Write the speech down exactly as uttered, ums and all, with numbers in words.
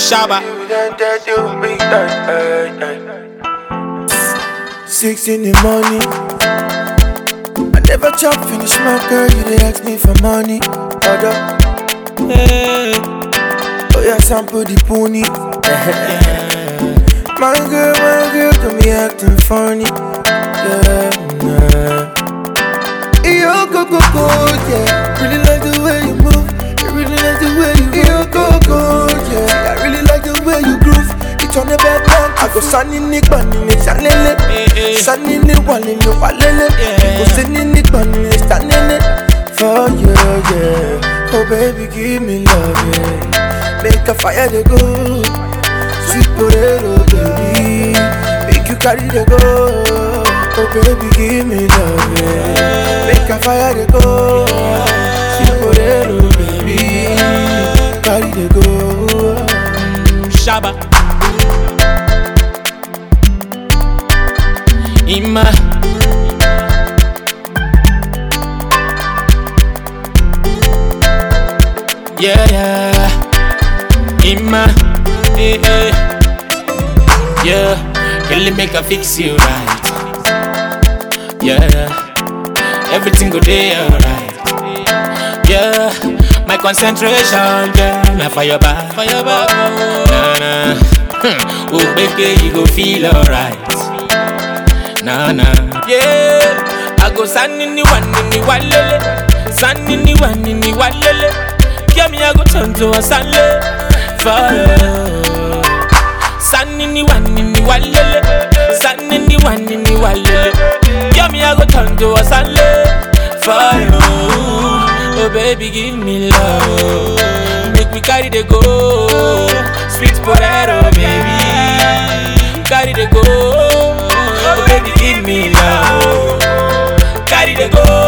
Shabba. Six in the morning, I never chop finish my girl. You they ask me for money. Other, Hey. oh yeah, sample the pony. My girl, my girl, got me acting funny. Yeah, nah. Yo, go, go, go, yeah. Really like the way you move. I really like the way you Yo, go, go, yeah. I really like the way you groove. It's on the bed, man. I go sunny nick, bunny, nick, sanele. Sunny nick, wallet, nick, wallet. Go sunny nick, bunny, nick, sanele. For you, yeah. Oh, baby, give me love, yeah. Make a fire to go. Sweet potato, baby. Make you carry the go. Oh baby, give me love, yeah. Make a fire to go. Sweet potato, baby. Carry the go. Shabba. Ima. Yeah, yeah. Ima. Eh, eh. Yeah. Can you make a fix you right? Yeah. Everything go day alright. Yeah. My concentration, yeah. My fire back, fire back. Nah, nah. Hmm. Oh, baby, you go feel alright. Nah, nah. Yeah. I go sun in the one in the walele. Sun in the one in the walele. Yeah, me I go turn to a sunle. Fire. Sun in the one in the walele. Sun in the one in the walele. Yeah, me I go turn to a sunle. Fire. Oh baby, give me love. Make me carry the go. Sweet potato, baby. Carry the go. Oh baby, give me love. Carry the go.